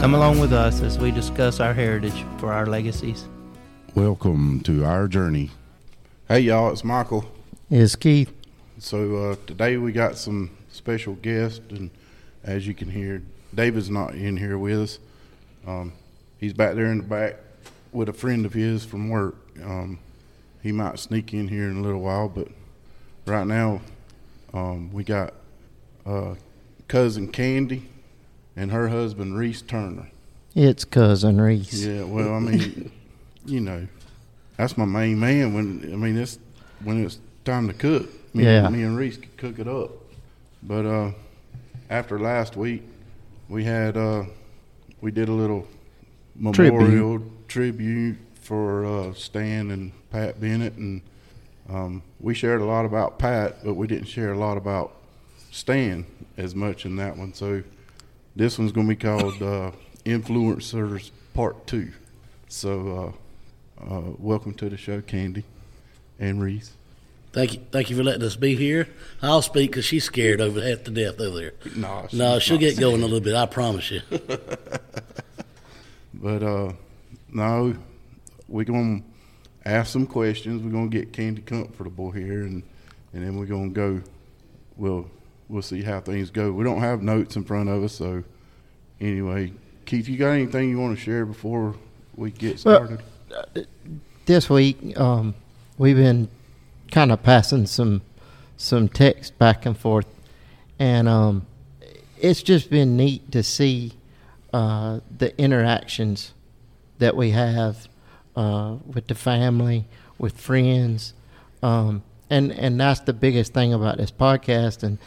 Come along with us as we discuss our heritage for our legacies. Welcome to our journey. Hey y'all, it's Michael. It's Keith. So today we got some special guests, and as you can hear, David's not in here with us. He's back there in the back with a friend of his from work. He might sneak in here in a little while, but right now we got cousin Candy and her husband Reese Turner. It's cousin Reese. Yeah, well, I mean, you know, that's my main man when it's time to cook. Me and Reese could cook it up. But after last week, we did a little memorial tribute for Stan and Pat Bennett, and we shared a lot about Pat, but we didn't share a lot about Stan as much in that one. So this one's going to be called Influencers Part 2. So welcome to the show, Candy and Reese. Thank you for letting us be here. I'll speak because she's scared over half to death over there. No, she'll get going a little bit, I promise you. But no, we're going to ask some questions. We're going to get Candy comfortable here, and then we're going to go. We'll see how things go. We don't have notes in front of us, so anyway, Keith, you got anything you want to share before we get started? Well, this week, we've been kind of passing some text back and forth, and it's just been neat to see the interactions that we have with the family, with friends, and that's the biggest thing about this podcast. And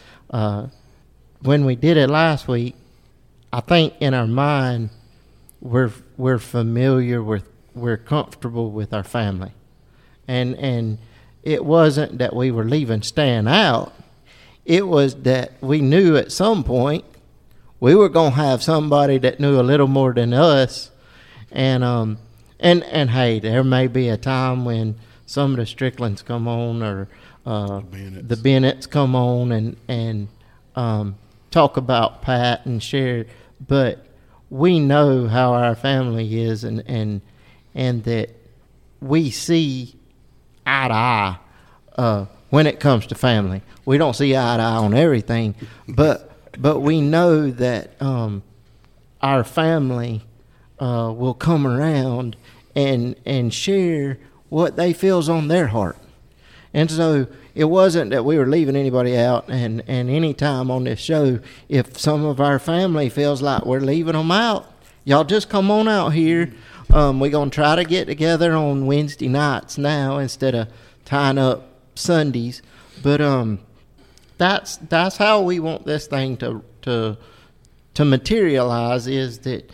when we did it last week, I think in our mind we're familiar with, we're comfortable with our family, and it wasn't that we were leaving Stan out. It was that we knew at some point we were going to have somebody that knew a little more than us. And hey, there may be a time when some of the Stricklands come on, or the Bennetts come on and talk about Pat and share. But we know how our family is, and that we see eye to eye when it comes to family. We don't see eye to eye on everything, but we know that our family will come around and share what they feel's on their heart. And so it wasn't that we were leaving anybody out, and any time on this show, if some of our family feels like we're leaving them out, y'all just come on out here. We're going to try to get together on Wednesday nights now instead of tying up Sundays. But that's how we want this thing to materialize, is that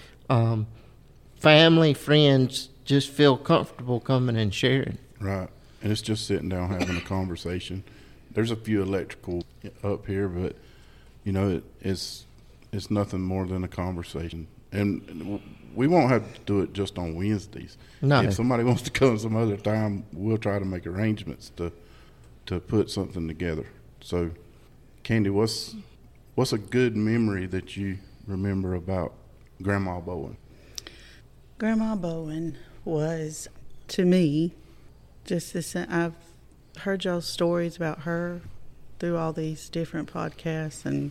family, friends just feel comfortable coming and sharing. Right. And it's just sitting down having a conversation. There's a few electrical up here, but you know, it's nothing more than a conversation. And we won't have to do it just on Wednesdays. No. If somebody wants to come some other time, we'll try to make arrangements to put something together. So, Candy, what's a good memory that you remember about Grandma Bowen? Grandma Bowen was, to me, just this. I've heard y'all's stories about her through all these different podcasts, and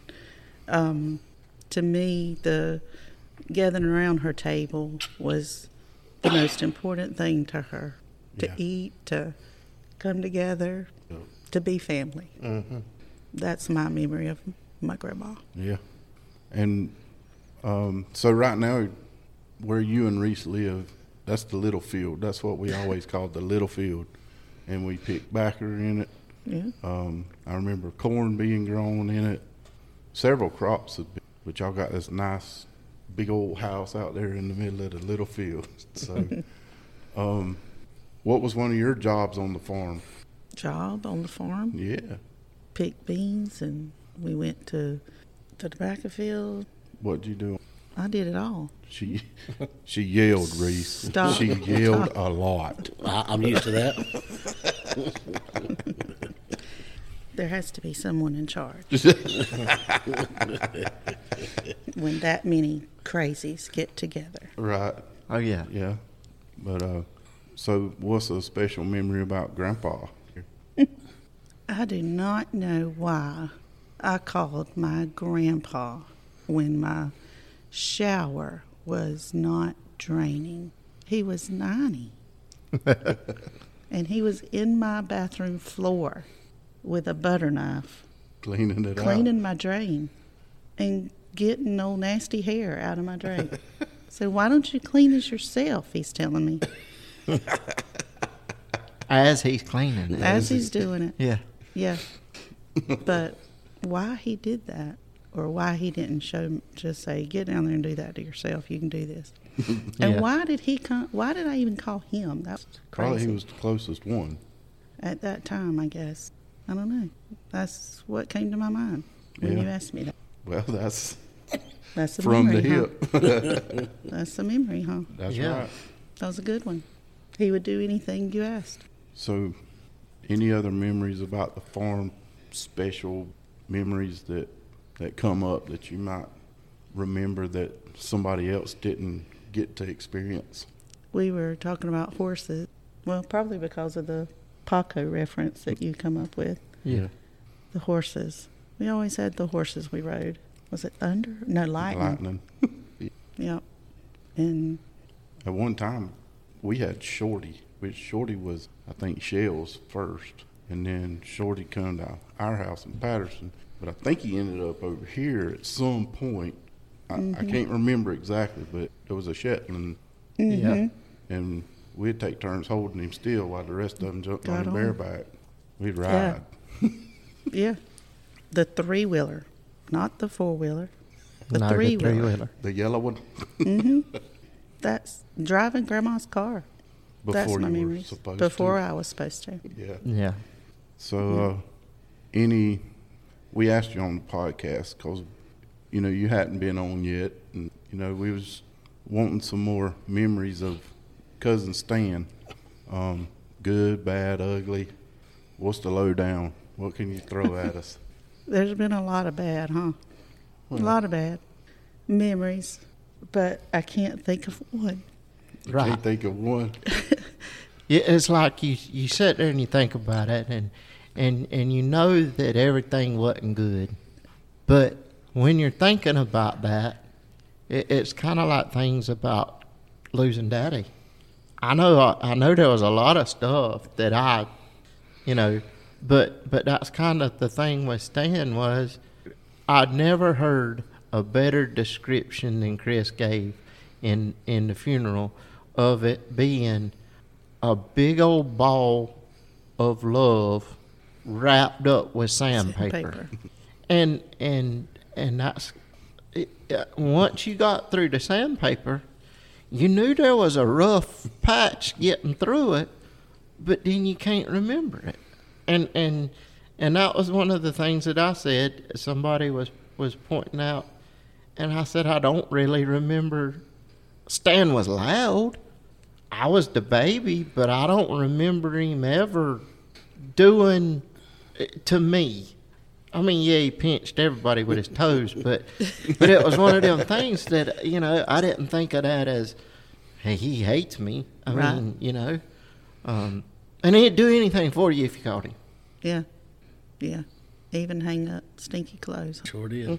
to me, the gathering around her table was the most important thing to her. To eat, to come together, to be family. Mm-hmm. That's my memory of my grandma. Yeah. And so right now, where you and Reese live, that's the little field. That's what we always called the little field. And we picked backer in it. Yeah. I remember corn being grown in it. Several crops, but y'all got this nice big old house out there in the middle of the little field. So what was one of your jobs on the farm? Job on the farm? Yeah. Picked beans, and we went to the tobacco field. What'd you do? I did it all. She yelled, Reese. Stop. She yelled a lot. I'm used to that. There has to be someone in charge. When that many crazies get together. Right. Oh yeah. Yeah. But so what's a special memory about Grandpa? I do not know why I called my grandpa when my shower was not draining. He was 90. And he was in my bathroom floor with a butter knife, Cleaning my drain and getting old nasty hair out of my drain. So why don't you clean this yourself, he's telling me. As he's cleaning it. As he's doing it. Yeah. Yeah. But why he did that, or why he didn't just say, get down there and do that to yourself, you can do this. And why did he come? Why did I even call him? That was crazy. Probably he was the closest one. At that time, I guess. I don't know. That's what came to my mind when you asked me that. Well, that's the from memory, the hip. Huh? That's the memory, huh? That's right. That was a good one. He would do anything you asked. So, any other memories about the farm, special memories that come up that you might remember that somebody else didn't get to experience? We were talking about horses. Well, probably because of the Paco reference that you come up with. Yeah. The horses. We always had the horses we rode. Was it Thunder? No, Lightning. Yep. And at one time, we had Shorty, which Shorty was, I think, Shell's first. And then Shorty come to our house in Patterson. But I think he ended up over here at some point. I can't remember exactly, but there was a Shetland. Yeah. And we'd take turns holding him still while the rest of them jumped on him bareback. We'd ride. Yeah. The three-wheeler, not the four-wheeler. The No, three-wheeler. The yellow one? That's driving Grandma's car. That's Before my you were memories. supposed Before to. I was supposed to. Yeah. Yeah. So, we asked you on the podcast because, you hadn't been on yet. And, we was wanting some more memories of Cousin Stan. Good, bad, ugly. What's the lowdown? What can you throw at us? There's been a lot of bad, huh? A lot of bad memories, but I can't think of one. Right. Can't think of one. Yeah, it's like you sit there and you think about it, and you know that everything wasn't good. But when you're thinking about that, it's kind of like things about losing Daddy. I know there was a lot of stuff that but that's kind of the thing with Stan was I'd never heard a better description than Chris gave in the funeral of it being a big old ball of love wrapped up with sandpaper. And that's once you got through the sandpaper, you knew there was a rough patch getting through it, but then you can't remember it. And that was one of the things that I said. Somebody was pointing out, and I said I don't really remember. Stan was loud. I was the baby, but I don't remember him ever doing to me. I mean, yeah, he pinched everybody with his toes, but it was one of them things that, I didn't think of that as, hey, he hates me. I mean, and he'd do anything for you if you caught him. Yeah. Yeah. Even hang up stinky clothes. Sure did.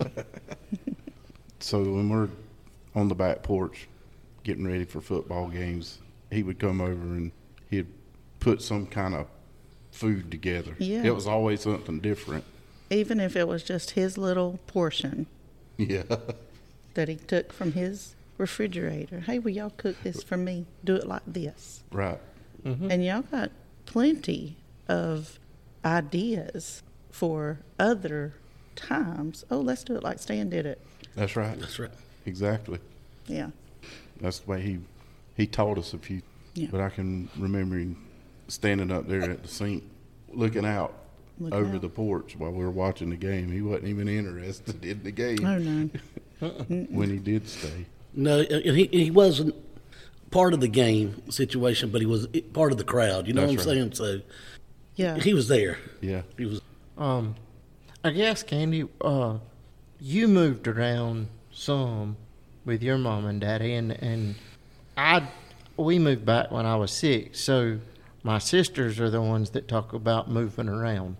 So when we're on the back porch getting ready for football games, he would come over and he'd put some kind of food together. Yeah. It was always something different. Even if it was just his little portion Yeah. that he took from his refrigerator. Hey, will y'all cook this for me? Do it like this. Right. Mm-hmm. And y'all got plenty of ideas for other times. Oh, let's do it like Stan did it. That's right. That's right. Exactly. Yeah. That's the way he taught us a few. Yeah. But I can remember him standing up there at the sink looking out over the porch while we were watching the game. He wasn't even interested in the game. Oh, no. When he did stay. No, and he wasn't part of the game situation, but he was part of the crowd. You know That's what I'm right. saying? So Yeah. he was there. Yeah. He was. I guess, Candy, you moved around some with your mom and daddy, and we moved back when I was 6, so my sisters are the ones that talk about moving around.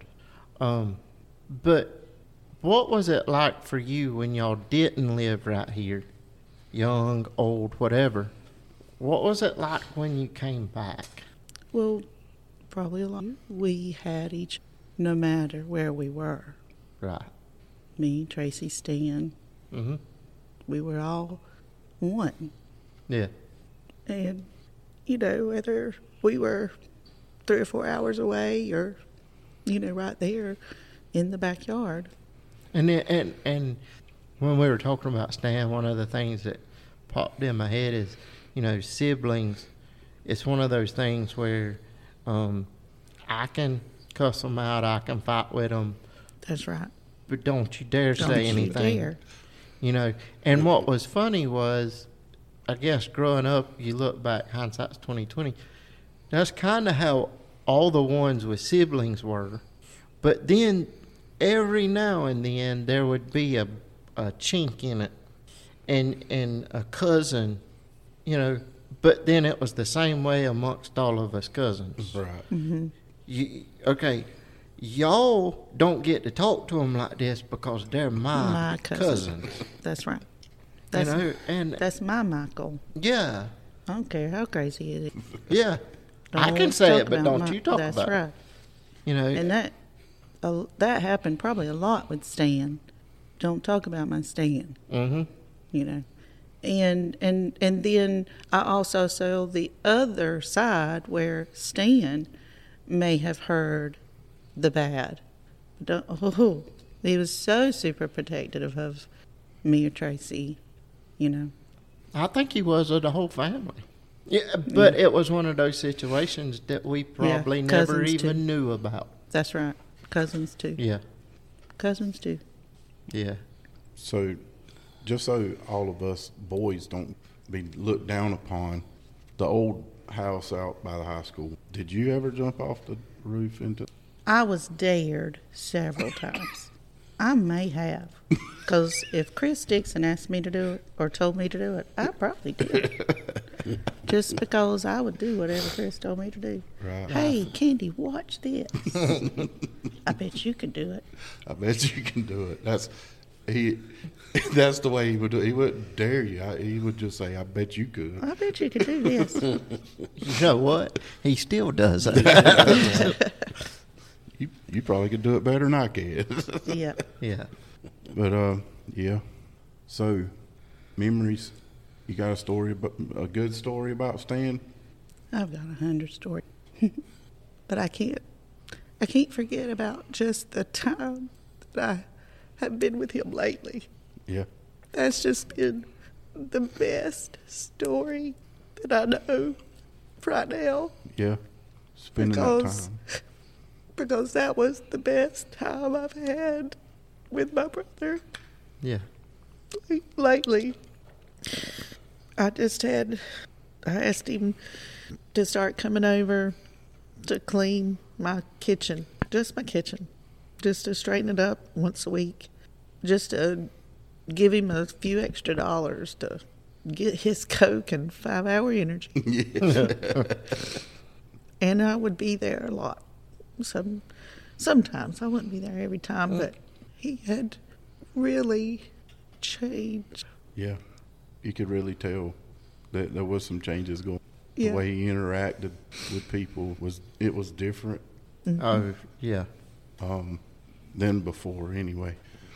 But what was it like for you when y'all didn't live right here, young, old, whatever? What was it like when you came back? Well, probably a lot. We had each, no matter where we were. Right. Me, Tracy, Stan. Mm-hmm. We were all one. Yeah. And, whether we were 3 or 4 hours away or, right there in the backyard. And when we were talking about Stan, one of the things that popped in my head is, siblings. It's one of those things where I can cuss them out, I can fight with them. That's right. But don't you dare say anything. Dare. And what was funny was, I guess growing up, you look back, hindsight's 20/20. That's kind of how all the ones with siblings were. But then every now and then there would be a chink in it, and a cousin, But then it was the same way amongst all of us cousins. Right. Mm-hmm. Y'all don't get to talk to them like this because they're my cousins. That's right. And that's my Michael. Yeah. I don't care how crazy it is. Yeah. I can say it, but don't you talk about it. That's right. And that happened probably a lot with Stan. Don't talk about my Stan. Mm-hmm. And then I also saw the other side where Stan may have heard the bad. He was so super protective of me or Tracy, I think he was of the whole family. Yeah, but it was one of those situations that we probably never even knew about. That's right. Cousins too. Yeah. Cousins too. Yeah. So, just so all of us boys don't be looked down upon, the old house out by the high school, did you ever jump off the roof into? I was dared several times. I may have, because if Chris Dixon asked me to do it or told me to do it, I probably did. Just because I would do whatever Chris told me to do. Right. Hey, Candy, watch this. I bet you could do it. I bet you can do it. That's the way he would do it. He wouldn't dare you. He would just say, I bet you could. I bet you could do this. You know what? He still does it. You probably could do it better than I can. Yeah. Yeah. But, yeah. So, memories. You got a good story about Stan? I've got 100 stories. But I can't forget about just the time that I have been with him lately. Yeah. That's just been the best story that I know right now. Yeah. Spending that time. Because that was the best time I've had with my brother. Yeah. Lately. I asked him to start coming over to clean my kitchen. Just my kitchen. Just to straighten it up once a week. Just to give him a few extra dollars to get his Coke and 5-hour energy. Yeah. And I would be there a lot. Sometimes I wouldn't be there every time, but he had really changed. Yeah, you could really tell that there was some changes going. Yeah. The way he interacted with people was different. Mm-hmm. Oh, yeah. Than before, anyway.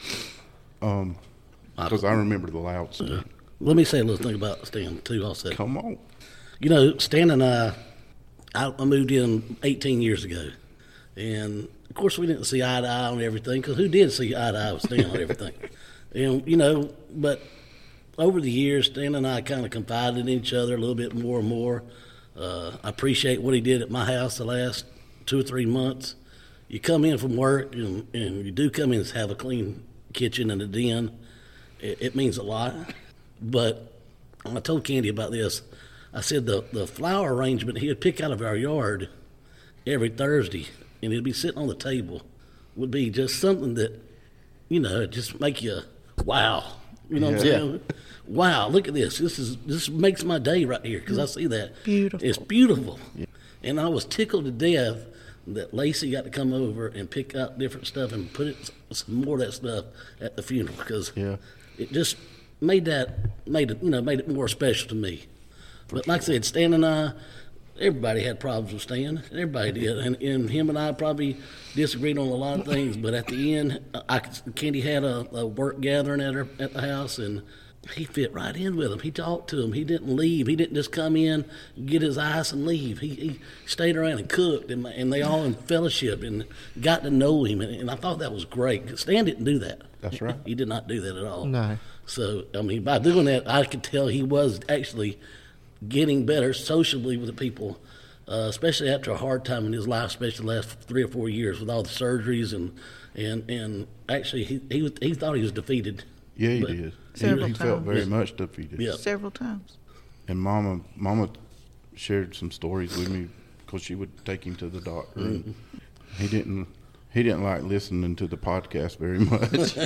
Because I remember the loud stuff. Let me say a little thing about Stan too. Also, Come on. Stan and I moved in 18 years ago. And, of course, we didn't see eye to eye on everything, because who did see eye to eye with Stan on everything? And, but over the years, Stan and I kind of confided in each other a little bit more and more. I appreciate what he did at my house the last 2 or 3 months. You come in from work, and you do come in and have a clean kitchen and a den. It means a lot. But I told Candy about this. I said the flower arrangement he would pick out of our yard every Thursday, and it'd be sitting on the table, would be just something that, just make you, wow. You know what I'm saying? wow, look at this. This makes my day right here because I see that. Beautiful. It's beautiful. Yeah. And I was tickled to death that Lacey got to come over and pick out different stuff and put some more of that stuff at the funeral because it just made it more special to me. But like I said, Stan and I, everybody had problems with Stan. Everybody did, and him and I probably disagreed on a lot of things. But at the end, Candy had a work gathering at the house, and he fit right in with them. He talked to them. He didn't leave. He didn't just come in, get his ice, and leave. He stayed around and cooked, and they all in fellowship and got to know him. And I thought that was great. Stan didn't do that. That's right. He did not do that at all. No. So, I mean, by doing that, I could tell he was actually getting better socially with the people, especially after a hard time in his life, especially the last 3 or 4 years with all the surgeries and actually he thought he was defeated. Yeah, he did. He felt very much defeated. Yeah. Several times. And Mama shared some stories with me because she would take him to the doctor, and he didn't like listening to the podcast very much.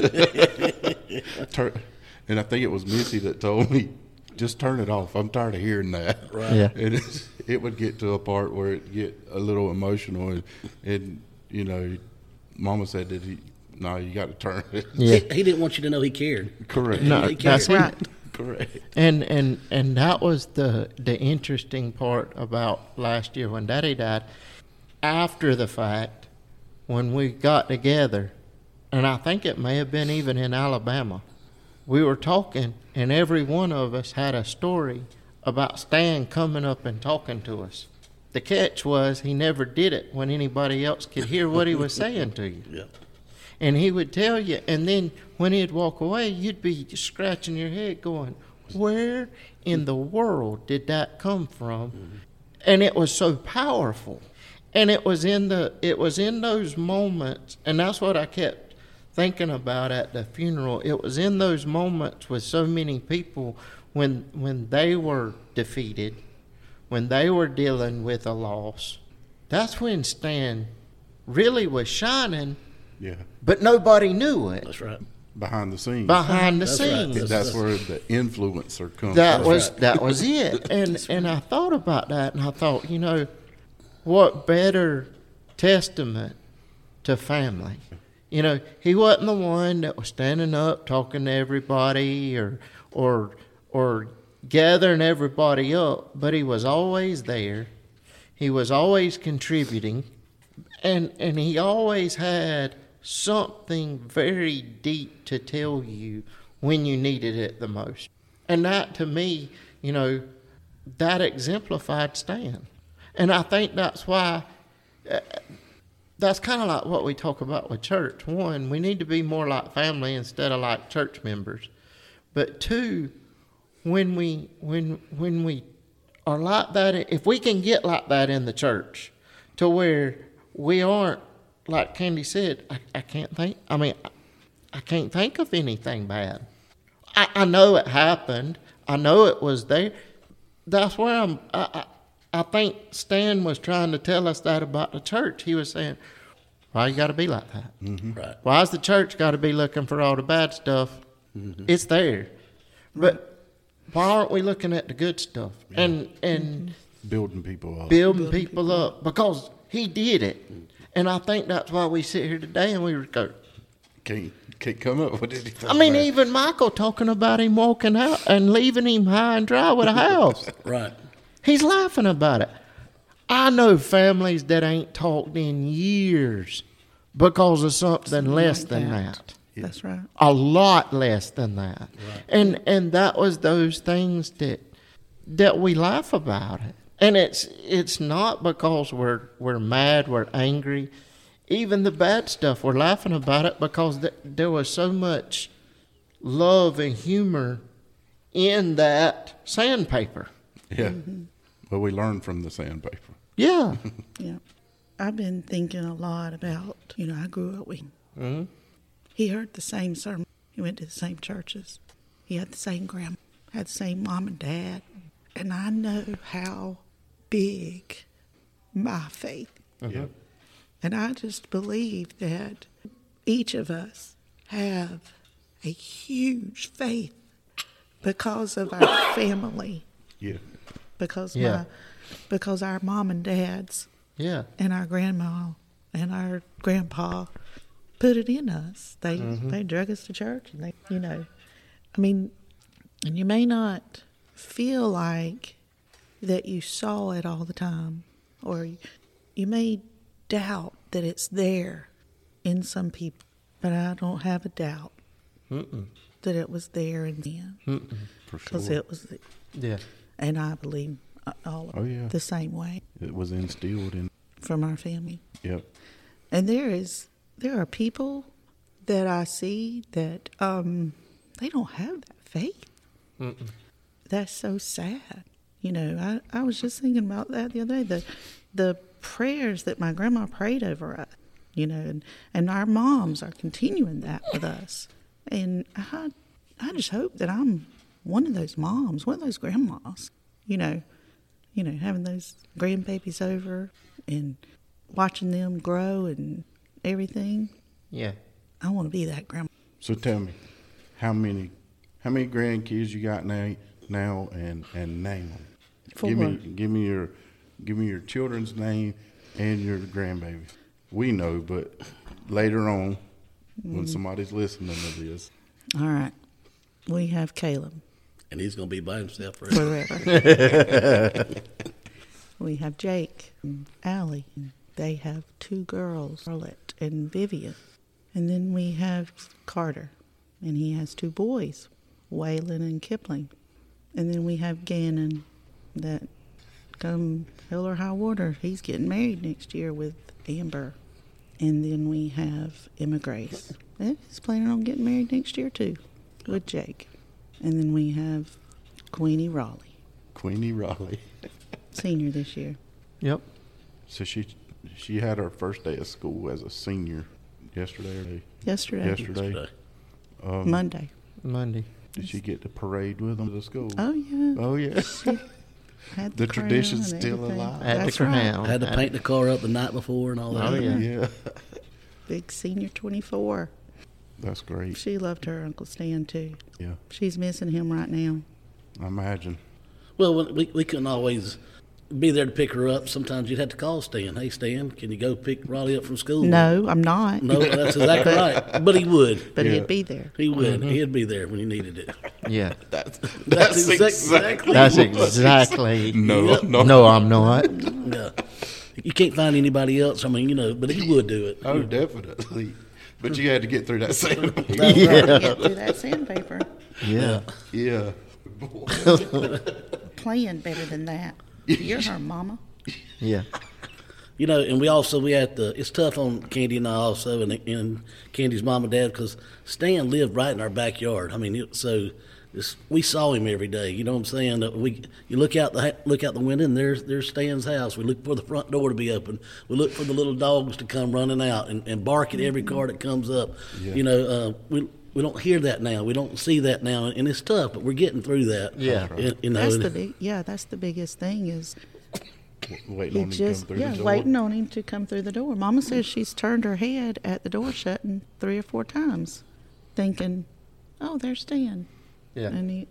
And I think it was Missy that told me, just turn it off. I'm tired of hearing that. Right. Yeah. And it would get to a part where it get a little emotional, and Mama said that you got to turn it. Yeah. He didn't want you to know he cared. Correct. No, He cared. that's right. Correct. And that was the interesting part about last year when Daddy died. After the fact, when we got together, and I think it may have been even in Alabama, we were talking, and every one of us had a story about Stan coming up and talking to us. The catch was he never did it when anybody else could hear what he was saying to you. Yeah. And he would tell you, and then when he'd walk away, you'd be scratching your head going, where in the world did that come from? Mm-hmm. And it was so powerful. And it was in those moments, and that's what I kept thinking about at the funeral. It was in those moments with so many people when they were defeated, when they were dealing with a loss. That's when Stan really was shining. Yeah. But nobody knew it. That's right. Behind the scenes. Behind the That's right. scenes. That's where the influencer comes That from. was it. And I thought about that, and I thought, what better testament to family? He wasn't the one that was standing up talking to everybody or gathering everybody up, but he was always there. He was always contributing, and he always had something very deep to tell you when you needed it the most. And that, to me, that exemplified Stan. And I think that's why, that's kind of like what we talk about with church. One, we need to be more like family instead of like church members. But two, when we are like that, if we can get like that in the church, to where we aren't, like Candy said, I can't think of anything bad. I know it happened. I know it was there. That's where I think Stan was trying to tell us that about the church. He was saying, why you got to be like that? Mm-hmm. Right. Why's the church got to be looking for all the bad stuff? Mm-hmm. It's there. But why aren't we looking at the good stuff? Yeah. And building people up. Building people up. Because he did it. And I think that's why we sit here today and we go, Can't come up with anything. I mean, even Michael talking about him walking out and leaving him high and dry with a house. Right. He's laughing about it. I know families that ain't talked in years because of something less than that. Yeah. That's right. A lot less than that. Right. And that was those things that we laugh about it. And it's not because we're mad, we're angry. Even the bad stuff, we're laughing about it because there was so much love and humor in that sandpaper. Yeah. Mm-hmm. Well, we learned from the sandpaper. Yeah. Yeah. I've been thinking a lot about, I grew up with him. Mm-hmm. He heard the same sermon. He went to the same churches. He had the same grandma, had the same mom and dad. And I know how big my faith. Yeah. And I just believe that each of us have a huge faith because of our family. Yeah. Because Yeah. because our mom and dads Yeah. and our grandma and our grandpa put it in us. They drug us to church, and I mean, and you may not feel like that you saw it all the time, or you may doubt that it's there in some people, but I don't have a doubt that it was there in them, because sure. it was, Yeah. and I believe all the same way It was instilled in. from our family. Yep. And there are people that I see that they don't have that faith. That's so sad. I was just thinking about that the other day. The prayers that my grandma prayed over us, and our moms are continuing that with us. And I just hope that I'm one of those moms, one of those grandmas, having those grandbabies over and watching them grow and everything. Yeah. I want to be that grandma. So tell me, how many grandkids you got now and name them? For Give me your children's name and your grandbaby. We know, but later on, when somebody's listening to this. All right. We have Caleb. And he's going to be by himself forever. Forever. We have Jake and Allie. They have 2 girls, Charlotte and Vivian. And then we have Carter, and he has 2 boys, Waylon and Kipling. And then we have Gannon, that come hell or high water, he's getting married next year with Amber. And then we have Emma Grace. He's planning on getting married next year too, with Jake. And then we have Queenie Raleigh. Queenie Raleigh. Senior this year. Yep. So she had her first day of school as a senior yesterday. Yesterday. Monday. Monday. Did she get to parade with them to school? Oh, yeah. Oh, yeah. Had The crown tradition's and still everything. alive. At the That's right. crown. I had to paint the car up the night before and all that. Oh, yeah. Yeah. Big senior 24. That's great. She loved her Uncle Stan, too. Yeah. She's missing him right now. I imagine. Well, we couldn't always be there to pick her up. Sometimes you'd have to call Stan. Hey, Stan, can you go pick Raleigh up from school? No, I'm not. No, that's exactly right. But he would. But Yeah. he'd be there. He would. He'd be there when you needed it. Yeah. That's exactly. That's exactly. No, No, I'm not. No. You can't find anybody else. I mean, but he would do it. Oh, definitely. But you had to get through that same. Get through that sandpaper. Yeah. Yeah. Playing better than that. You're her mama. Yeah. And we had it's tough on Candy and I also, and Candy's mom and dad, because Stan lived right in our backyard. I mean, we saw him every day. You know what I'm saying? You look out the window, and there's Stan's house. We look for the front door to be open. We look for the little dogs to come running out and bark at every car that comes up. Yeah. We don't hear that now. We don't see that now, and it's tough, but we're getting through that. Yeah. That's the biggest thing is Waiting on him to come through the door. waiting on him to come through the door. Mama says she's turned her head at the door shutting 3 or 4 times, thinking, "Oh, there's Stan." Yeah. And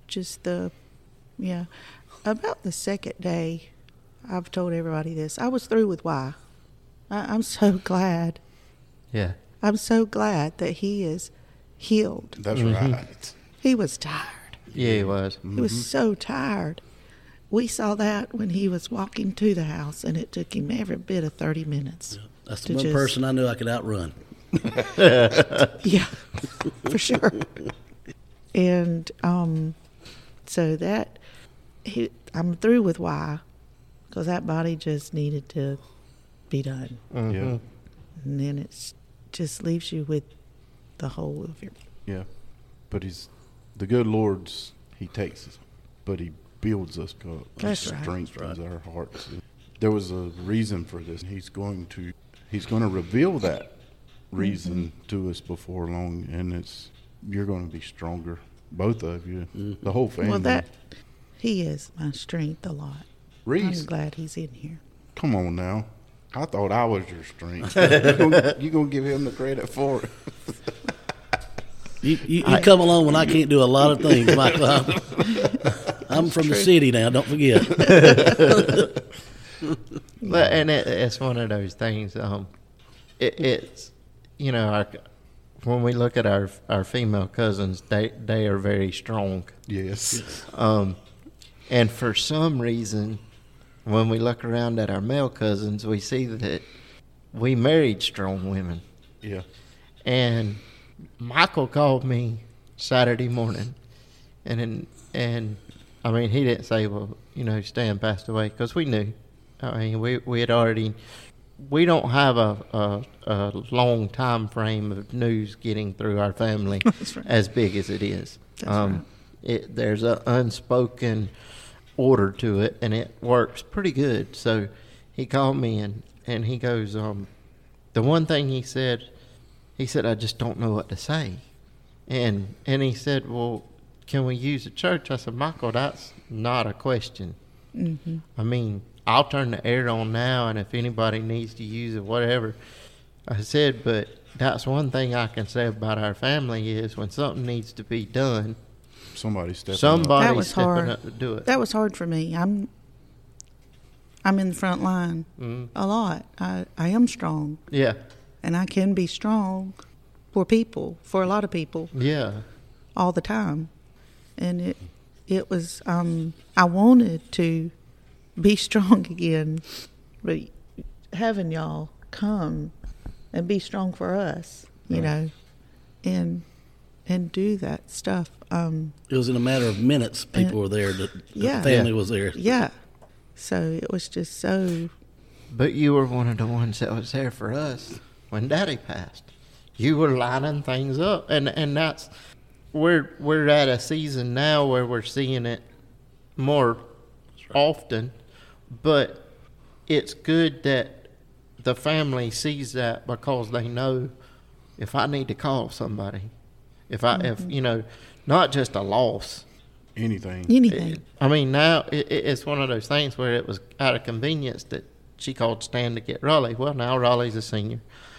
about the second day, I've told everybody this. I was through with Y. I'm so glad. Yeah. I'm so glad that he is healed. That's right. He was tired. Yeah, he was. He was so tired. We saw that when he was walking to the house, and it took him every bit of 30 minutes. That's to the one just- person I knew I could outrun. Yeah, for sure. And so I'm through with Y, because that body just needed to be done. Yeah. And then it just leaves you with the whole of your... Yeah. But the good Lord's, he takes us, but he builds us up. That's He right. strengthens our hearts. There was a reason for this. He's going to reveal that reason to us before long, and you're going to be stronger, both of you, the whole family. Well, he is my strength a lot. Reese, I'm glad he's in here. come on now. I thought I was your strength. You're going to give him the credit for it. You come along when I can't do a lot of things, Michael. I'm from the city now, don't forget. And it's one of those things. It's, when we look at our female cousins, they are very strong. Yes. And for some reason, when we look around at our male cousins, we see that we married strong women. Yeah. And Michael called me Saturday morning, and I mean, he didn't say, well, Stan passed away, because we knew. I mean, we had already. We don't have a long time frame of news getting through our family right. as big as it is. Right. There's an unspoken order to it, and it works pretty good. So he called me, and he goes, the one thing he said, I just don't know what to say. And he said, well, can we use the church? I said, Michael, that's not a question. Mm-hmm. I mean, I'll turn the air on now, and if anybody needs to use it, whatever. I said, but that's one thing I can say about our family is when something needs to be done, somebody's stepping up to do it. That was hard for me. I'm in the front line a lot. I am strong. Yeah. And I can be strong for a lot of people. Yeah. All the time. And it was, I wanted to be strong again, but having y'all come and be strong for us, and do that stuff. It was in a matter of minutes. People were there. The family was there. Yeah. So it was just so. But you were one of the ones that was there for us when Daddy passed. You were lining things up, and that's we're at a season now where we're seeing it more often. But it's good that the family sees that, because they know if I need to call somebody, if not just a loss. Anything. I mean, now it's one of those things where it was out of convenience that she called Stan to get Raleigh. Well, now Raleigh's a senior.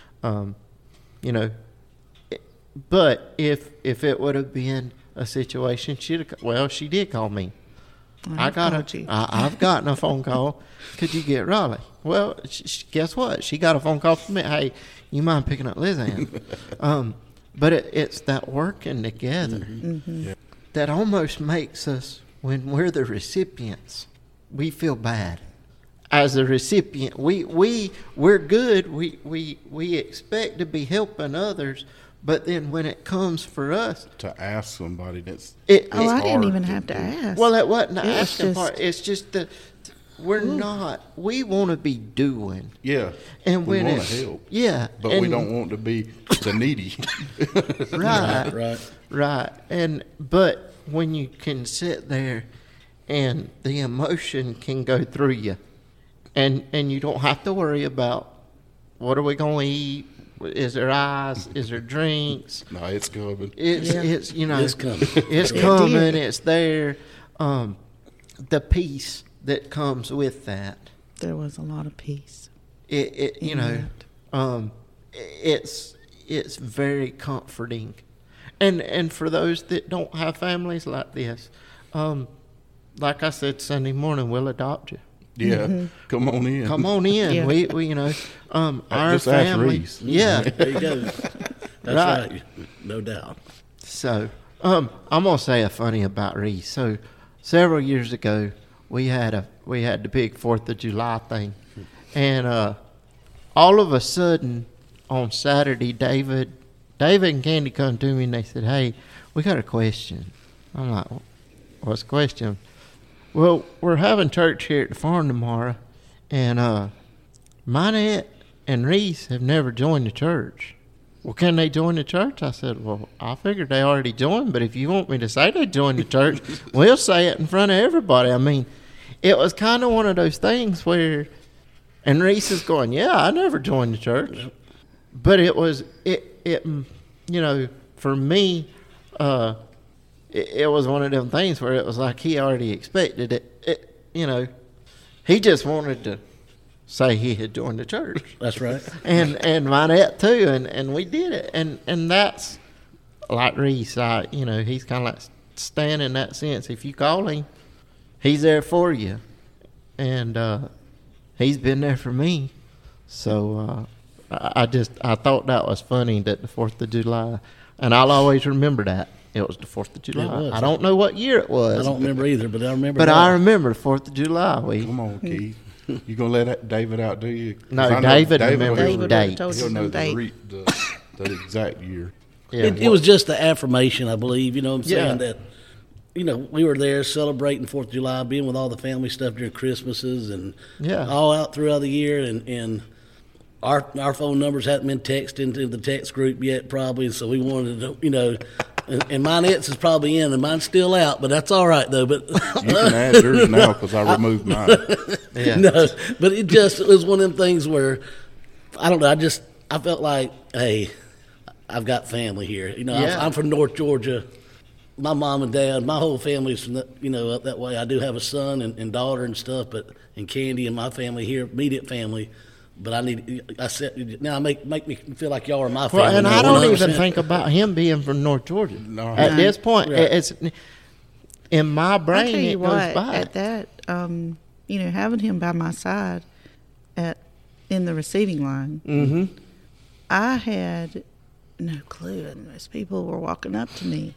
But if it would have been a situation, she did call me. I've gotten a phone call. Could you get Raleigh? Well, guess what? She got a phone call from me. Hey, you mind picking up Liz Ann? But it's that working together that almost makes us, when we're the recipients, we feel bad. As a recipient, we're good. We expect to be helping others. But then when it comes for us to ask somebody, I didn't even have to ask. Well, it wasn't the asking part. It's just we want to be doing. Yeah. And we want to help. Yeah. But we don't want to be the needy. Right. But when you can sit there and the emotion can go through you, and you don't have to worry about what are we going to eat. Is there ice? Is there drinks? No, it's coming. It's coming. It's Yeah. coming. It's there. The peace that comes with that. There was a lot of peace. It's very comforting, and for those that don't have families like this, like I said Sunday morning, we'll adopt you. Yeah, come on in. Come on in. Yeah. We our just family. Ask Reese. Yeah, There you go. That's right. No doubt. So, I'm gonna say a funny about Reese. So, several years ago, we had the big 4th of July thing, and all of a sudden on Saturday, David and Candy come to me and they said, "Hey, we got a question." I'm like, "What's the question?" Well, we're having church here at the farm tomorrow, and Minette and Reese have never joined the church. Well, can they join the church? I said, well, I figured they already joined, but if you want me to say they joined the church, we'll say it in front of everybody. I mean, it was kind of one of those things where, and Reese is going, yeah, I never joined the church. But it was, for me, it was one of them things where it was like he already expected it. He just wanted to say he had joined the church. That's right. And Minette too, and we did it. And that's like Reese, he's kind of like Stan in that sense. If you call him, he's there for you, and he's been there for me. So I thought that was funny that the 4th of July, and I'll always remember that. It was the 4th of July. I don't know what year it was. I don't remember either, but I remember. But I remember the 4th of July. Come on, Keith. You gonna let David outdo you? No, David remembers the date. He'll know the exact year. Yeah, it was just the affirmation, I believe. You know what I'm saying? Yeah. That, we were there celebrating 4th of July, being with all the family stuff during Christmases and all out throughout the year. And our phone numbers hadn't been texted into the text group yet, probably. So we wanted to, and Minettes is probably in, and mine's still out, but that's all right, though. But you can add yours now because I removed mine. Yeah. No, but it was one of them things where, I don't know, I felt like, hey, I've got family here. I'm from North Georgia. My mom and dad, my whole family's from up that way. I do have a son and daughter and stuff, and Candy and my family here, immediate family. But now make me feel like y'all are my family. Well, and I don't even think about him being from North Georgia. No. At this point, it's in my brain. I tell you goes what, by. at that, having him by my side in the receiving line, I had no clue, and most people were walking up to me.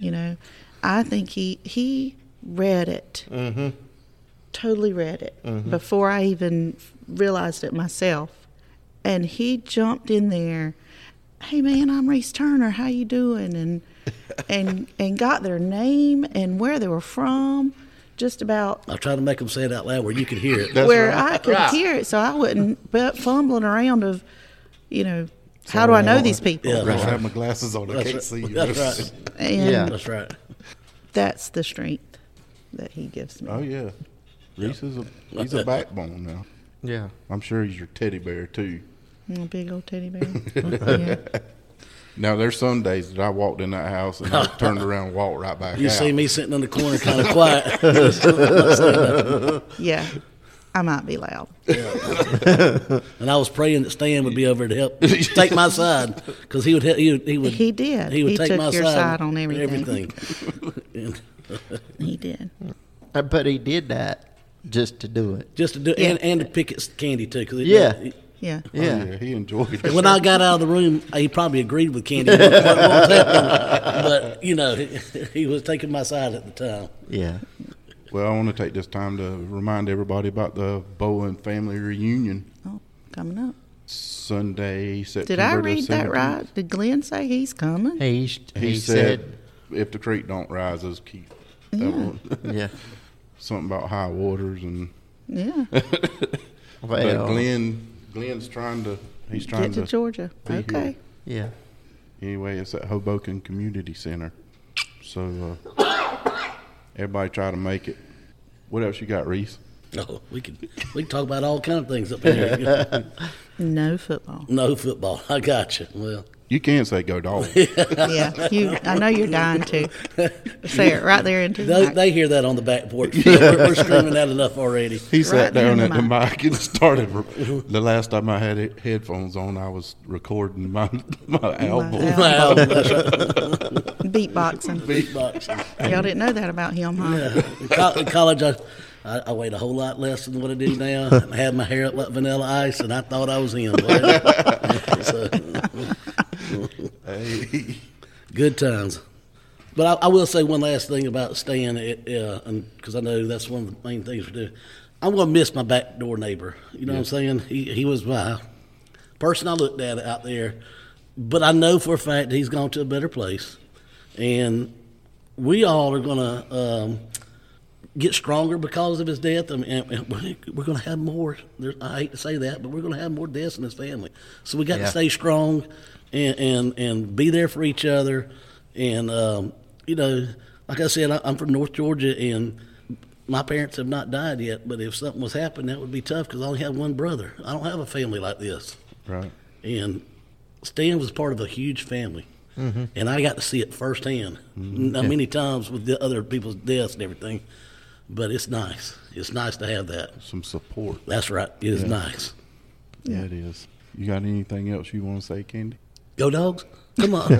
I think he read it. Totally read it before I even realized it myself, and he jumped in there. Hey man, I'm Reese Turner. How you doing? And got their name and where they were from. Just about. I tried to make them say it out loud where you could hear it. Where I could hear it, so I wouldn't be fumbling around of, how do I know these people? Yeah, I have my glasses on. I can't see you. That's right. And That's right. that's the strength that he gives me. Oh yeah, Reese he's a backbone now. Yeah. I'm sure he's your teddy bear too. A big old teddy bear. Yeah. Now there's some days that I walked in that house and I turned around and walked right back out. You see me sitting in the corner, kind of quiet. Yeah, I might be loud. And I was praying that Stan would be over to help take my side, because he would. He did. He would He take took my your side on everything. everything. He did. But he did that just to do it. Just to do, Yeah. and to pick his candy too. Cause Yeah. Yeah. Oh, yeah, he enjoyed it. When I got out of the room, he probably agreed with Candy what was happening. But, he was taking my side at the time. Yeah. Well, I want to take this time to remind everybody about the Bowen family reunion. Oh, coming up. Sunday, September Did I the read that 17th. right? Did Glenn say he's coming? He said, if the creek don't rise, us keep. Yeah. Yeah. Something about high waters and. Yeah. But Glenn's trying to. He's trying Get to Georgia. be Okay. Yeah. Anyway, it's at Hoboken Community Center. So everybody try to make it. What else you got, Reese? Oh, we can talk about all kind of things up here. No football. No football. I got you. Well, You can say go dog. Yeah. I know you're dying to say it right there into the mic. they hear that on the back porch. We're screaming that enough already. He sat Right down in at the the mic and started. The last time I had headphones on, I was recording my album. Wow, that's right. Beatboxing. Beatboxing. Y'all didn't know that about him, huh? Yeah. In college, I weighed a whole lot less than what I do now. I had my hair up like Vanilla Ice, and I thought I was him. So, Hey. good times. But I will say one last thing about Stan, because I know that's one of the main things we do. I'm going to miss my back door neighbor. You know what I'm saying? He was my person I looked at out there. But I know for a fact that he's gone to a better place. And we all are going to get stronger because of his death. I mean, we're going to have more. I hate to say that, but we're going to have more deaths in his family. So we got to stay strong and be there for each other. And, like I said, I'm from North Georgia, and my parents have not died yet. But if something was happening, that would be tough because I only have one brother. I don't have a family like this. Right. And Stan was part of a huge family. Mm-hmm. And I got to see it firsthand many times with the other people's deaths and everything. But it's nice. It's nice to have that. Some support. That's right. It is nice. Yeah, it is. You got anything else you want to say, Candy? Go Dogs! Come on.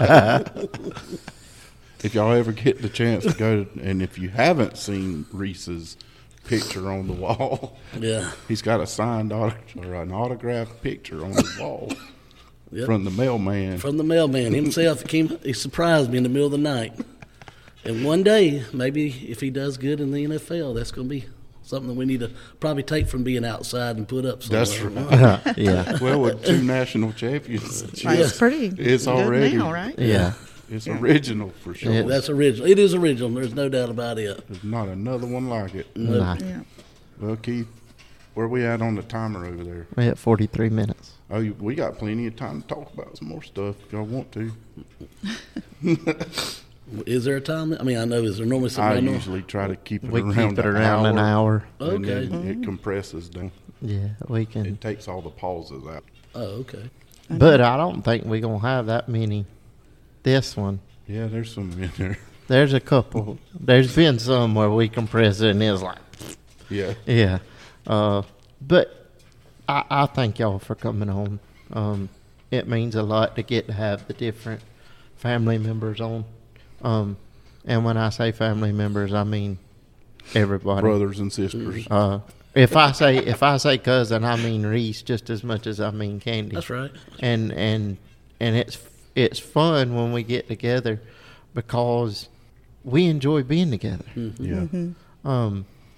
If y'all ever get the chance to go, and if you haven't seen Reese's picture on the wall, Yeah. he's got a signed or an autographed picture on the wall Yep. from the mailman. From the mailman himself. He surprised me in the middle of the night. And one day, maybe if he does good in the NFL, that's going to be something that we need to probably take from being outside and put up somewhere. That's right. Yeah. Well, with 2 national championships, It's pretty It's good already- now, right? Yeah. it's original for sure. Yeah. That's original. It is original. There's no doubt about it. There's not another one like it. Nah. Yeah. Well, Keith, where we at on the timer over there? We're at 43 minutes. Oh, we got plenty of time to talk about some more stuff if y'all want to. Is there a time? I mean, I know. Is there normally I something? usually try to keep it We around keep it around an hour. And Okay. then it compresses down. Yeah, we can. It takes all the pauses out. Oh, okay. But I don't think we're going to have that many this one. Yeah, there's some in there. There's a couple. There's been some where we compress it and it's like, Yeah. yeah. But I thank y'all for coming on. It means a lot to get to have the different family members on. And when I say family members, I mean everybody. Brothers and sisters. If I say cousin, I mean Reese just as much as I mean Candy. That's right. And it's fun when we get together because we enjoy being together. Yeah.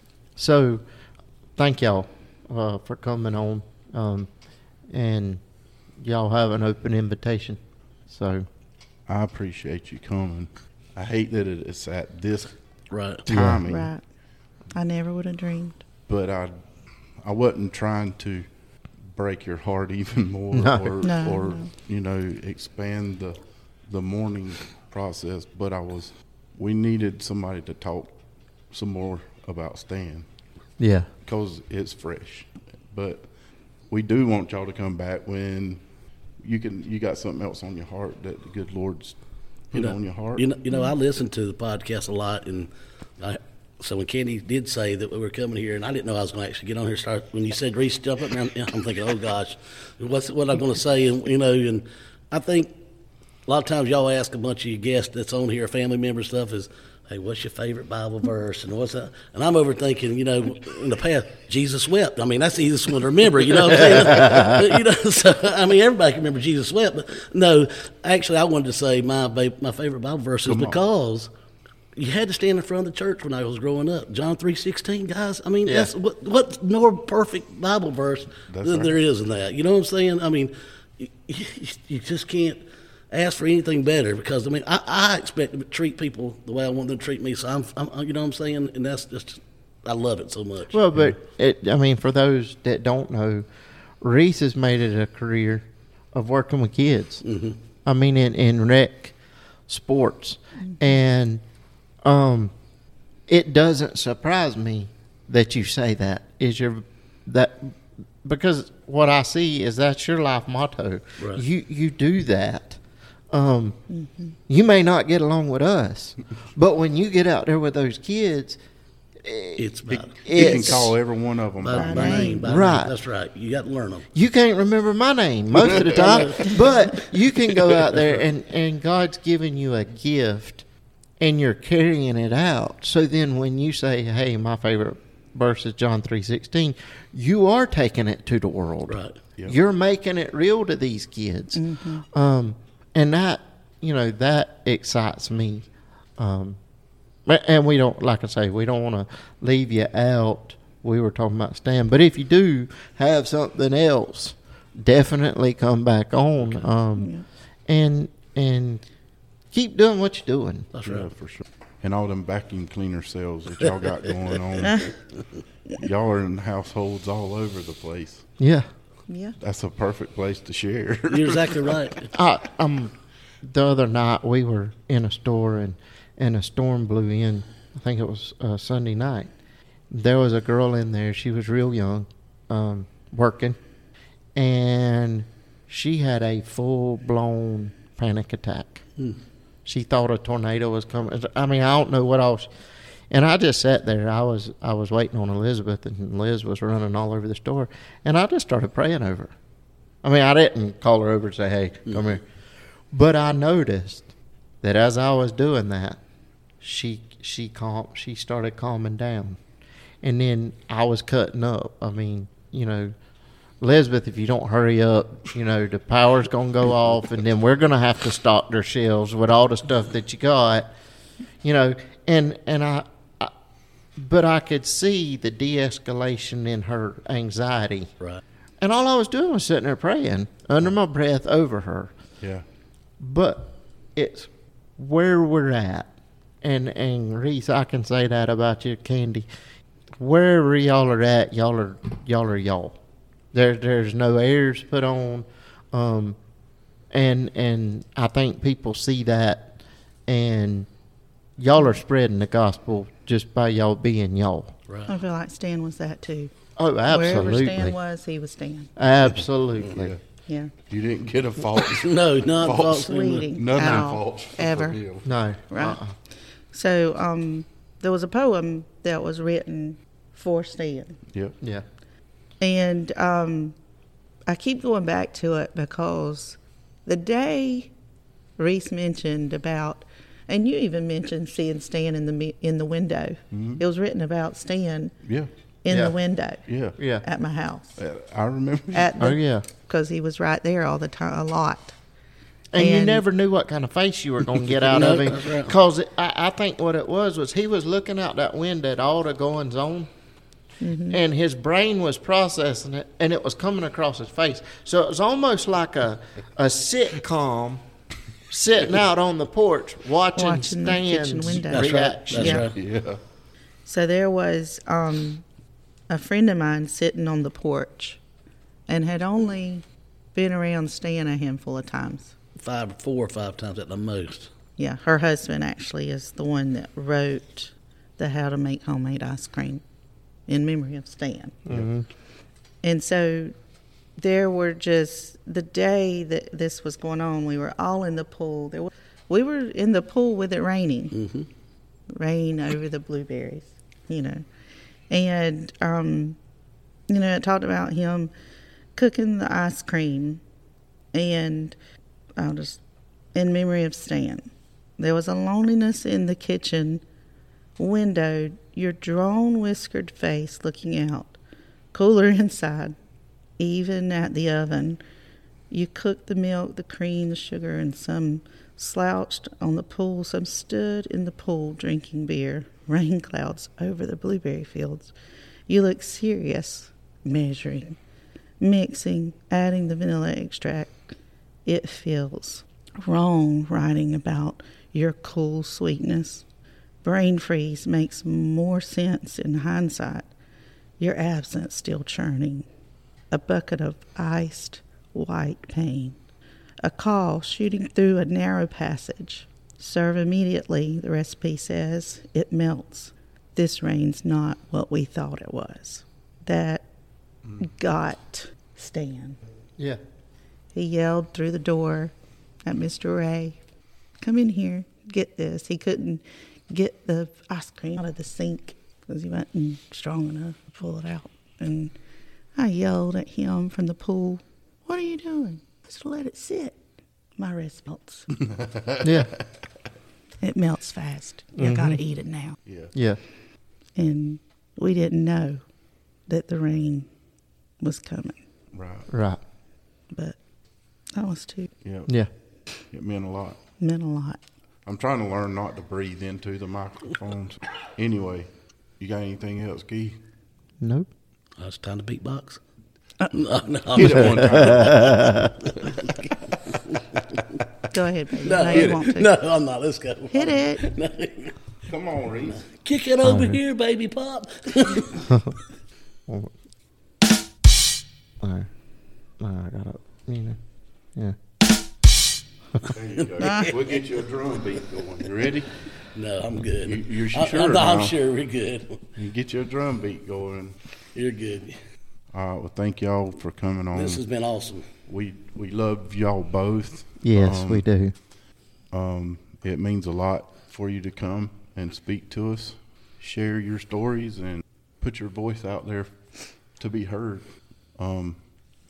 So thank y'all for coming on, and y'all have an open invitation. So I appreciate you coming. I hate that it's at this Right. timing, Right. I never would have dreamed. but I wasn't trying to break your heart even more No. or No. you know, expand the mourning process, but we needed somebody to talk some more about Stan yeah, because it's fresh. But we do want y'all to come back when you got something else on your heart that the good Lord's put on your heart. You know, I listen to the podcast a lot, and so when Candy did say that we were coming here, and I didn't know I was going to actually get on here. When you said Reese jump up, I'm thinking, oh gosh, what I'm going to say, and you know, and I think a lot of times y'all ask a bunch of your guests that's on here, family member stuff, is, hey, what's your favorite Bible verse, and what's that? And I'm overthinking, you know, in the past, Jesus wept. I mean, that's the easiest one to remember, you know what I'm saying? But, you know, so, I mean, everybody can remember Jesus wept, but no, actually, I wanted to say my favorite Bible verse is because you had to stand in front of the church when I was growing up. John 3:16, guys. I mean, that's what more perfect Bible verse than there is in that. You know what I'm saying? I mean, you just can't ask for anything better because, I mean, I expect to treat people the way I want them to treat me. So I'm you know what I'm saying? And that's just, I love it so much. Well, but I mean, for those that don't know, Reese has made it a career of working with kids. Mm-hmm. I mean, in rec sports, and it doesn't surprise me that you say that. Because what I see is that's your life motto. Right. You do that. You may not get along with us, but when you get out there with those kids, It's about You can call every one of them by by name. by Right. name. That's right. You got to learn them. you can't remember my name most of the time, but you can go out there and God's given you a gift and you're carrying it out. So then when you say, hey, my favorite verse is John 3:16, you are taking it to the world. Right. Yep. You're making it real to these kids. And that, that excites me. And we don't, like I say, we don't want to leave you out. We were talking about Stan, but if you do have something else, definitely come back on, and keep doing what you're doing. That's Yeah, right. for sure. And all them vacuum cleaner sales that y'all got going on. Y'all are in households all over the place. Yeah. Yeah. That's a perfect place to share. You're exactly right. The other night we were in a store and a storm blew in. I think it was Sunday night. There was a girl in there. She was real young, working, and she had a full-blown panic attack. She thought a tornado was coming. I mean, I don't know what else. And I just sat there. I was waiting on Elizabeth, and Liz was running all over the store. And I just started praying over her. I mean, I didn't call her over and say, hey, come here. But I noticed that as I was doing that, she started calming down. And then I was cutting up. I mean, you know, Elizabeth, if you don't hurry up, you know, the power's going to go off, and then we're going to have to stock their shelves with all the stuff that you got, you know. But I could see the de-escalation in her anxiety. Right. And all I was doing was sitting there praying under my breath over her. Yeah. But it's where we're at. And Reese, I can say that about you, Candy. Wherever y'all are at, y'all are y'all. There's no airs put on. And I think people see that, and y'all are spreading the gospel just by y'all being y'all. Right. I feel like Stan was that too. Oh, absolutely. Wherever Stan was, he was Stan. Absolutely. Yeah. Yeah. You didn't get a false. No, not False. Sweetie. Nothing at all, false. ever. Yeah. No. Right. So there was a poem that was written for Stan. Yep. Yeah. And I keep going back to it because the day Reese mentioned about, and you even mentioned seeing Stan in the window. Mm-hmm. It was written about Stan Yeah. in Yeah. the window Yeah. Yeah. at my house. I remember. Oh, yeah. Because he was right there all the time, a lot. And you And- never knew what kind of face you were going to get out No, of him. that's right. Because I think what it was he was looking out that window at all the goings on. Mm-hmm. And his brain was processing it, and it was coming across his face. So it was almost like a sitcom sitting out on the porch watching Watching the kitchen Stan's window. That's right. reaction. That's Yeah. right. Yeah. So there was a friend of mine sitting on the porch and had only been around Stan a handful of times. 4 or 5 times at the most. Yeah, her husband actually is the one that wrote the How to Make Homemade Ice Cream in memory of Stan. Mm-hmm. And so there were just, the day that this was going on, we were all in the pool. We were in the pool with it raining. Mm-hmm. Rain over the blueberries, you know. And, you know, it talked about him cooking the ice cream, and in memory of Stan. There was a loneliness in the kitchen window, your drawn, whiskered face looking out, cooler inside, even at the oven. You cooked the milk, the cream, the sugar, and some slouched on the pool, some stood in the pool drinking beer, rain clouds over the blueberry fields. You looked serious, measuring, mixing, adding the vanilla extract. It feels wrong writing about your cool sweetness. Brain freeze makes more sense in hindsight. Your absence still churning. A bucket of iced white pain. A call shooting through a narrow passage. Serve immediately, the recipe says. It melts. This rain's not what we thought it was. That got Stan. Yeah. He yelled through the door at Mr. Ray, "Come in here, get this." He couldn't get the ice cream out of the sink because he wasn't strong enough to pull it out. And I yelled at him from the pool, "What are you doing?" Just let it sit. My wrist melts. Yeah. It melts fast. You gotta eat it now. Yeah. Yeah. And we didn't know that the rain was coming. Right. Right. But that was too, Yeah. Yeah. It meant a lot. meant a lot. I'm trying to learn not to breathe into the microphones. Anyway, you got anything else, Key? Nope. It's time to beatbox. No. Hit it one time. Go ahead, baby. No, No, you want to. No, I'm not. Let's go. Hit it. Come on, Reese. Kick it over here, baby pop. All right. I got it. You know. Yeah. There you go. We'll get you a drum beat going. You ready? No, I'm good. You're sure I'm now? sure we're good. You get your drum beat going. You're good. All right. Well, thank y'all for coming on. This has been awesome. We love y'all both. Yes, we do. It means a lot for you to come and speak to us, share your stories, and put your voice out there to be heard.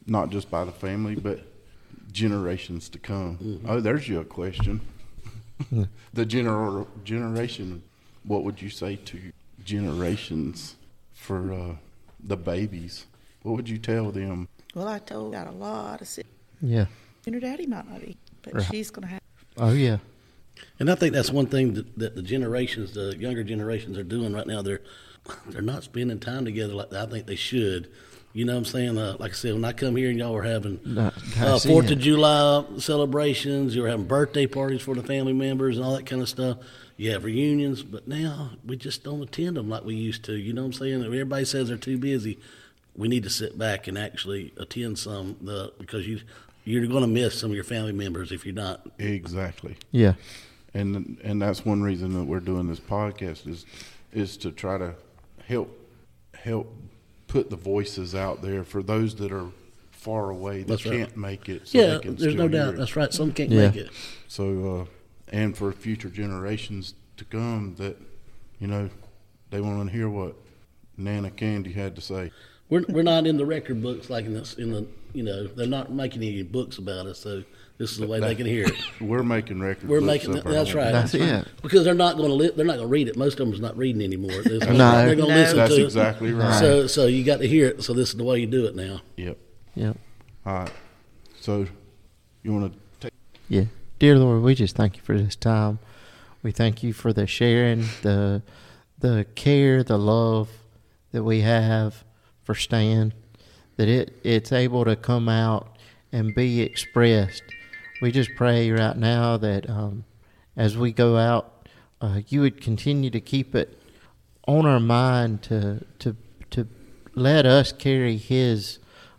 not just by the family, but generations to come. Mm-hmm. Oh, there's you a question. The generation, what would you say to generations for the babies? What would you tell them? Well, I told got a lot of sick. Yeah. And her daddy might not eat, but Right. she's going to have. Oh, yeah. And I think that's one thing that the generations, the younger generations, are doing right now. They're not spending time together like I think they should. You know what I'm saying? Like I said, when I come here and y'all were having 4th of July celebrations, you were having birthday parties for the family members and all that kind of stuff. You have reunions, but now we just don't attend them like we used to. You know what I'm saying? Everybody says they're too busy. We need to sit back and actually attend some because you're going to miss some of your family members if you're not. Exactly. Yeah. And that's one reason that we're doing this podcast is to try to help put the voices out there for those that are far away that can't make it. So Yeah, they can there's no doubt. it. That's right. Some can't make it. So, and for future generations to come that, you know, they want to hear what Nana Candy had to say. We're not in the record books like in the you know, they're not making any books about us, so this is the way they can hear it. We're making records. We're making that's right. That's it. Because they're not going to read it. Most of them is not reading anymore. They're going to listen That's to it. exactly right. So you got to hear it. So this is the way you do it now. Yep. Yep. All right. So you want to take? Yeah. Dear Lord, we just thank you for this time. We thank you for the sharing, the care, the love that we have for Stan, that it's able to come out and be expressed. We just pray right now that as we go out, you would continue to keep it on our mind to let us carry his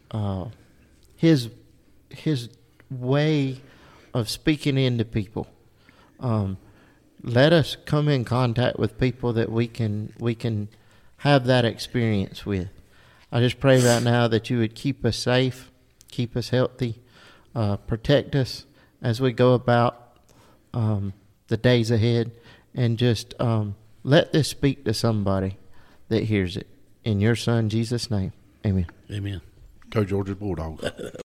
way of speaking into people. Let us come in contact with people that we can have that experience with. I just pray right now that you would keep us safe, keep us healthy, protect us as we go about the days ahead, and just let this speak to somebody that hears it. In your Son, Jesus' name, amen. Amen. Go Georgia Bulldogs.